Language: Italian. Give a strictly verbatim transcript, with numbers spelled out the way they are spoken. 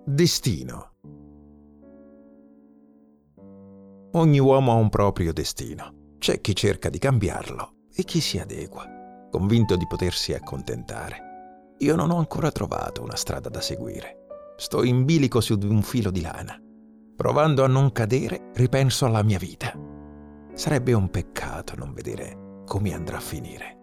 Destino. Ogni uomo ha un proprio destino. C'è chi cerca di cambiarlo e chi si adegua, convinto di potersi accontentare. Io non ho ancora trovato una strada da seguire. Sto in bilico su di un filo di lana. Provando a non cadere, ripenso alla mia vita. Sarebbe un peccato non vedere come andrà a finire.